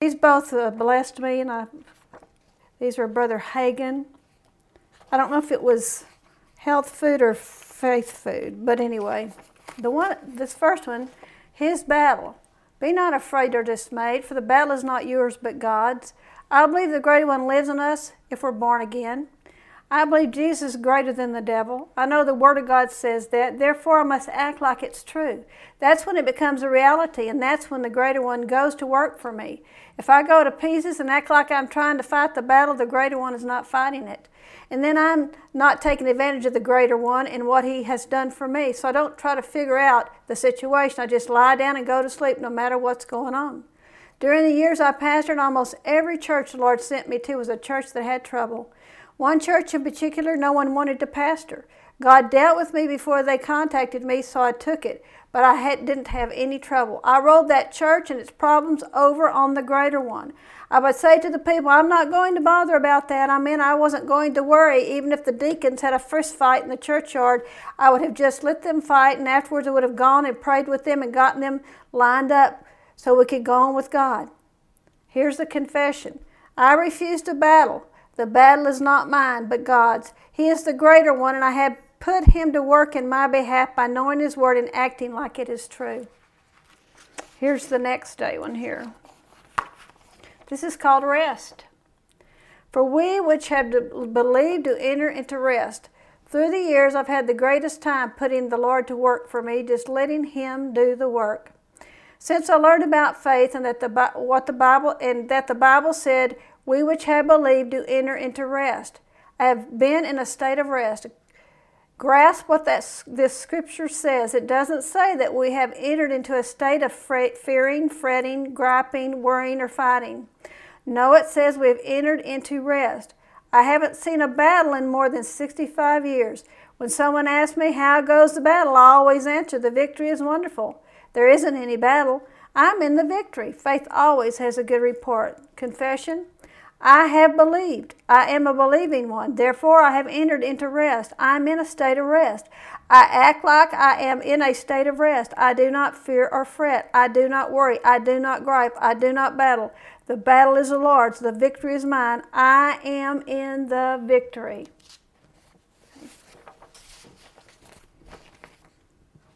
These both blessed me, and these were Brother Hagan. I don't know if it was health food or faith food, but anyway, this first one, his battle. Be not afraid or dismayed, for the battle is not yours but God's. I believe the greater one lives in us if we're born again. I believe Jesus is greater than the devil. I know the Word of God says that. Therefore, I must act like it's true. That's when it becomes a reality, and that's when the greater one goes to work for me. If I go to pieces and act like I'm trying to fight the battle, the greater one is not fighting it. And then I'm not taking advantage of the greater one and what he has done for me. So I don't try to figure out the situation. I just lie down and go to sleep no matter what's going on. During the years I pastored, almost every church the Lord sent me to was a church that had trouble. One church in particular, no one wanted to pastor. God dealt with me before they contacted me, so I took it. But I didn't have any trouble. I rolled that church and its problems over on the greater one. I would say to the people, I'm not going to bother about that. I wasn't going to worry. Even if the deacons had a fist fight in the churchyard, I would have just let them fight, and afterwards I would have gone and prayed with them and gotten them lined up so we could go on with God. Here's the confession. I refuse to battle. The battle is not mine, but God's. He is the greater one, and I have put him to work in my behalf by knowing his word and acting like it is true. Here's the next day one here. This is called rest. For we which have believed to enter into rest. Through the years I've had the greatest time putting the Lord to work for me, just letting him do the work. Since I learned about faith and that the Bible said, we which have believed do enter into rest. I have been in a state of rest. Grasp what this scripture says. It doesn't say that we have entered into a state of fearing, fretting, griping, worrying, or fighting. No, it says we have entered into rest. I haven't seen a battle in more than 65 years. When someone asks me how goes the battle, I always answer, the victory is wonderful. There isn't any battle. I'm in the victory. Faith always has a good report. Confession. I have believed. I am a believing one. Therefore, I have entered into rest. I am in a state of rest. I act like I am in a state of rest. I do not fear or fret. I do not worry. I do not gripe. I do not battle. The battle is the Lord's. The victory is mine. I am in the victory.